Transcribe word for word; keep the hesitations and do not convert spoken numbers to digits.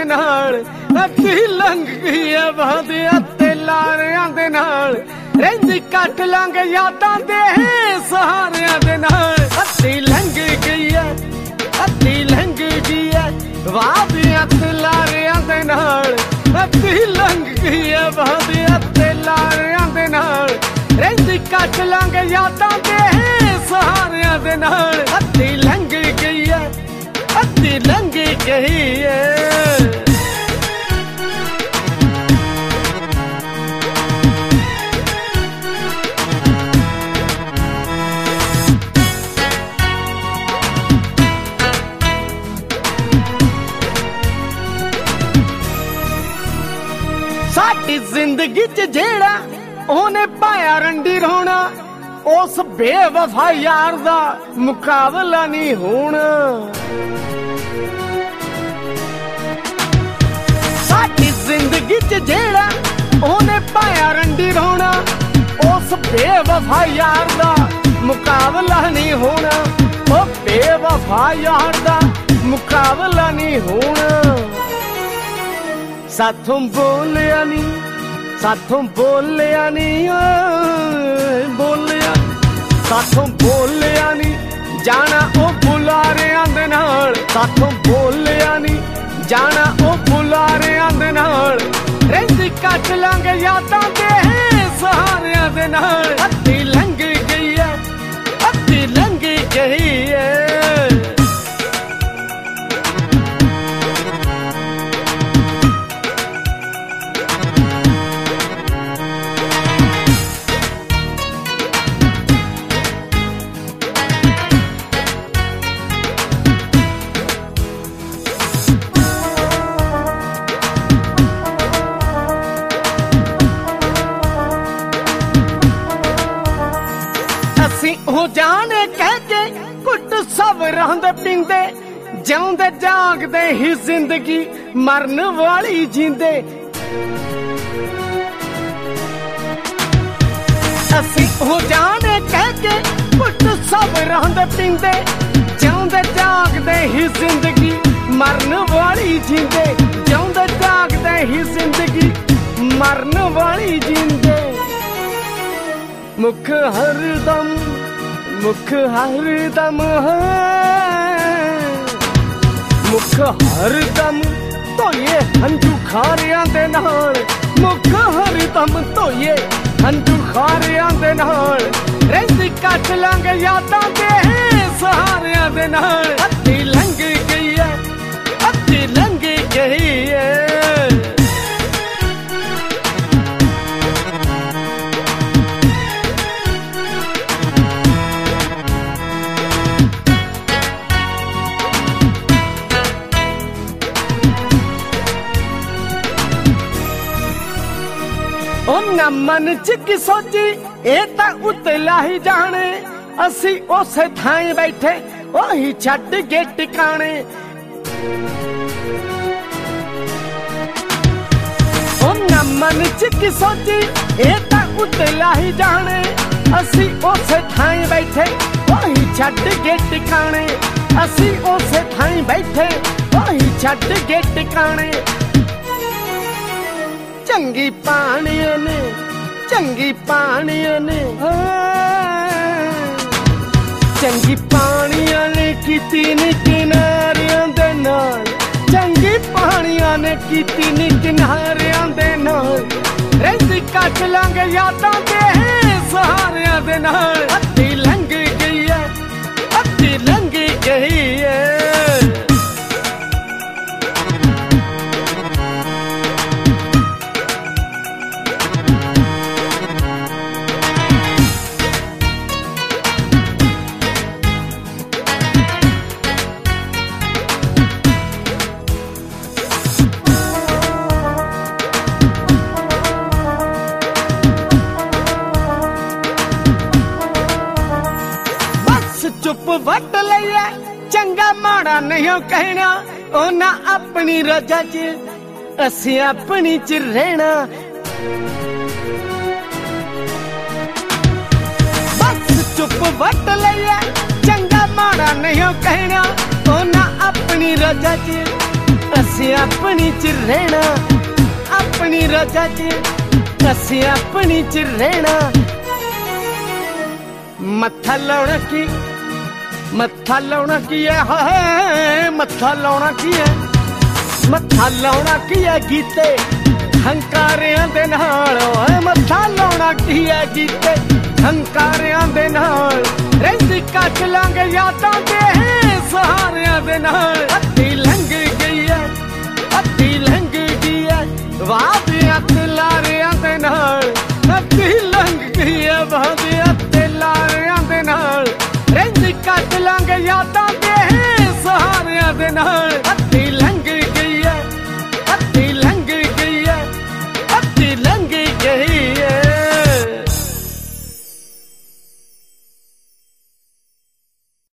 दे नाल अद्धी लंघ गई है वादियां ते लारियां दे नाल रहिंदी कट लंघ यादां दे सहारियां दे नाल अद्धी लंघ गई है अद्धी लंघ गई है वादियां ते लारियां दे नाल अद्धी लंघ गई है वादियां ते लारियां दे नाल रहिंदी कट लंघ यादां दे सहारियां दे नाल अद्धी लंघ गई है अद्धी लंघ गई है। साडी जिंदगी च जेड़ा ओने पाया रंडी रोना उस बेवफा यार दा मुकाबला नहीं होना। साडी जिंदगी च जेड़ा ओने पाया रंडी रोना उस बेवफा यार दा मुकाबला नहीं होना। ओ बेवफा यार दा मुकाबला नहीं होना। साथों बोलिया नी साथों बोलिया नी बोलिया साथों बोलिया नी जाना ओ बुलारियां दे नाल साथों बोलिया नी जाना ओ बुलारियां दे नाल रहिंदी कट लंघ यादां दे सहारियां दे नाल अद्धी लंघ गई है अद्धी लंघ गई है। हो जाने कह के कुट सब रहंदे पींदे जिउंदे जागदे ही जिंदगी मरन वाली जींदे। असी हो जाने कह के कुट सब रहंदे पींदे जिउंदे जागदे ही जिंदगी मरन वाली जींदे जिउंदे जागदे ही जिंदगी मरन वाली जींदे। मुख हरदम मुख हरदम मुख हरदम धोइए हंझू खारियां दे नाल मुख हरदम धोइए हंझू खारियां दे नाल रहिंदी कट लंघ यादां दे सहारियां दे नाल अद्धी लंघ गई है अद्धी लंघ गई है। ना मन च की सोची ए तां उतला ही जाने असी उसे थाई बैठे ओही छड्ड के टिकाने। ओ ना मन च की सोची ए तां उतला ही जाने असी उसे थाई बैठे ओही छड्ड के टिकाने असी उसे थाई बैठे ओही छड्ड के टिकाने। चंगी पानिया ने चंगी पानिया ने चंगी पानिया ने कीती नी किनारियां दे नाल चंगी पानिया ने कीती नी किनारियां दे नाल रहिंदी कट लंघ यादां दे सहारियां दे नाल अद्धी लंघ गई है अद्धी लंघ गई है। चुप वट लिया चंगा माड़ा नहीं कहना ओना अपनी रजा च असी अपनी च रहना। बस चुप वट लिया चंगा माड़ा नहीं कहना ओना अपनी रजा च ਅਸੀਂ ਆਪਣੀ ਚ ਰਹਿਣਾ, ਆਪਣੀ ਰਜਾ ਚ ਅਸੀਂ ਆਪਣੀ ਚ ਰਹਿਣਾ। ਮੱਥਾ ਲਾਉਣਾ ਕੀ, ਮੱਥਾ ਲਾਉਣਾ ਕੀ ਹੈ, ਹਾਏ ਮੱਥਾ ਲਾਉਣਾ ਕੀ ਹੈ, ਮੱਥਾ ਲਾਉਣਾ ਕੀ ਹੈ ਗੀਤੇ ਹੰਕਾਰਿਆਂ ਦੇ ਨਾਲ। ਓਏ ਮੱਥਾ ਲਾਉਣਾ ਕੀ ਹੈ ਗੀਤੇ ਹੰਕਾਰਿਆਂ ਦੇ ਨਾਲ। ਰਹਿੰਦੀ ਕੱਟ ਲਾਂਗੇ ਯਾਦਾਂ ਦੇ ਸਹਾਰਿਆਂ ਦੇ ਨਾਲ। ਅੱਧੀ ਲੰਘ ਗਈ ਹੈ, ਅੱਧੀ ਲੰਘ ਗਈ ਹੈ ਵਾਅਦਿਆਂ ਤੇ ਲਾਰਿਆਂ ਦੇ ਨਾਲ। ਅੱਧੀ ਲੰਘ ਗਈ ਹੈ ਵਾਅਦਿਆਂ ਤੇ ਲਾਰਿਆਂ ਦੇ ਨਾਲ। ਰਹਿੰਦੀ ਕੱਟ ਲਾਂਗੇ ਯਾਦਾਂ ਦੇ ਸਹਾਰਿਆਂ ਦੇ ਨਾਲ।